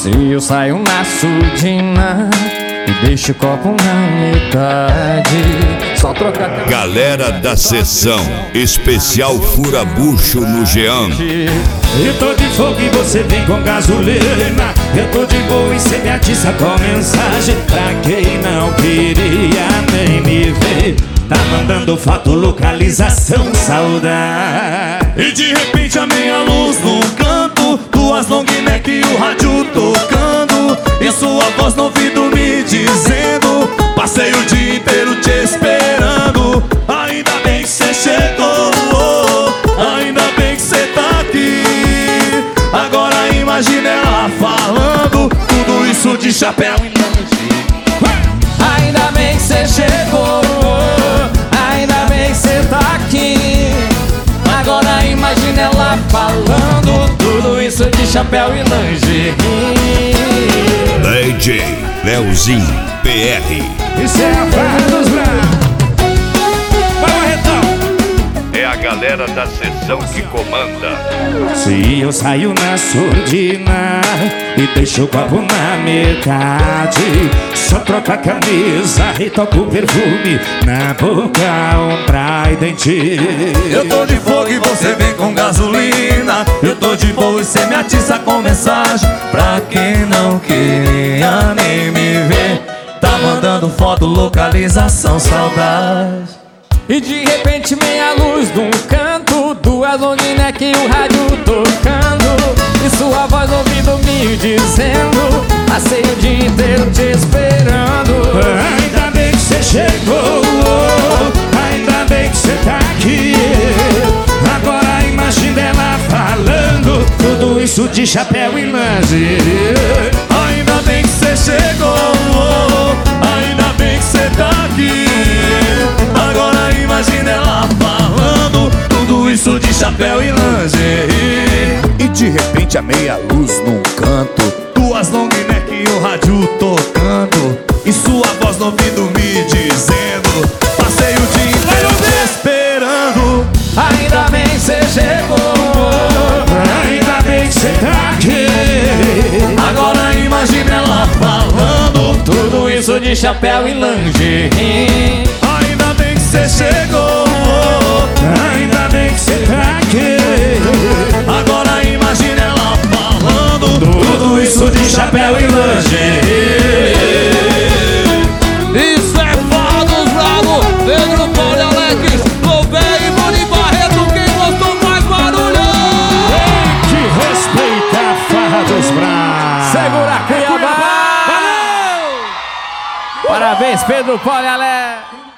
Se eu saio na surdina e deixo o copo na metade, só trocar a Galera da Sessão Especial Furabucho no Jean. Eu tô de fogo e você vem com gasolina. Eu tô de boa e cê me atiça com mensagem. Pra quem não queria nem me ver, tá mandando foto, localização, saudade. E de repente a meia luz num canto, duas long neck e o rádio tocando, e sua voz no ouvido me dizendo: passei o dia inteiro te esperando. Ainda bem que cê chegou, ainda bem que cê tá aqui. Agora imagina ela falando tudo isso de chapéu e lanche. Ainda bem que cê chegou, ainda bem que cê tá aqui. Agora imagina ela falando tudo isso de chapéu e lingerie. DJ Leozinho PR. Isso é a farra dos bravos. Vai, Barretão. É a galera da Sessão que comanda. Se eu saio na surdina e deixo o copo na metade, só troco a camisa e toco o perfume na boca, ombra e dente. Eu tô de fogo e você vem com gasolina. Eu tô de boa e cê me atiça com mensagem. Pra quem não queria nem me ver, tá mandando foto, localização, saudade. E de repente meia luz num canto, duas long neck e o rádio tocando, e sua voz no ouvido me dizendo: passei o dia inteiro te esperando. Ainda bem que cê chegou, ainda bem que cê tá aqui. Agora imagina ela falando tudo isso de chapéu e lingerie. Ainda bem que cê chegou, ainda bem que cê tá aqui. Agora imagina ela falando tudo isso de chapéu e lingerie. E de repente a meia luz num canto, Duas long neck e o rádio tocando, e sua voz no ouvido me dizendo: passei o dia inteiro te esperando. Ainda bem que cê chegou, Ainda bem que cê tá aqui. agora imagina ela falando tudo isso de chapéu e lingerie. Ainda bem que cê chegou, ainda bem que cê tá aqui. Agora imagina ela falando tudo isso de chapéu e lingerie. Isso é Farra dos Bravos, Pedro Paulo e Alex, Gouveia e Moni Barreto. Quem gostou mais barulho? Que respeita a farra dos bravos. Segura Cuiabá! Valeu! Parabéns, Pedro Paulo e Alex.